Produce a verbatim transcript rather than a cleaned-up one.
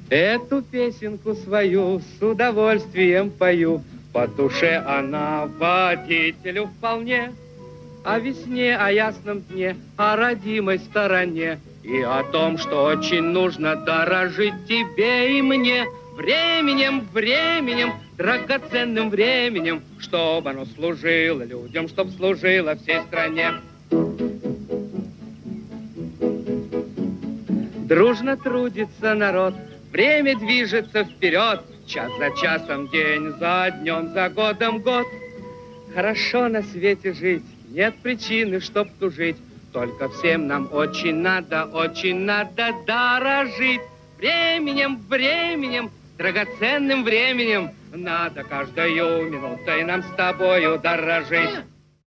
Эту песенку свою с удовольствием пою. По душе она водителю вполне. О весне, о ясном дне, о родимой стороне. И о том, что очень нужно дорожить тебе и мне. Временем, временем, драгоценным временем, чтобы оно служило людям, чтоб служило всей стране. Дружно трудится народ, время движется вперед, час за часом, день за днем, за годом год. Хорошо на свете жить, нет причины, чтоб тужить, только всем нам очень надо, очень надо дорожить. Временем, временем, драгоценным временем надо каждую минутой нам с тобою дорожить.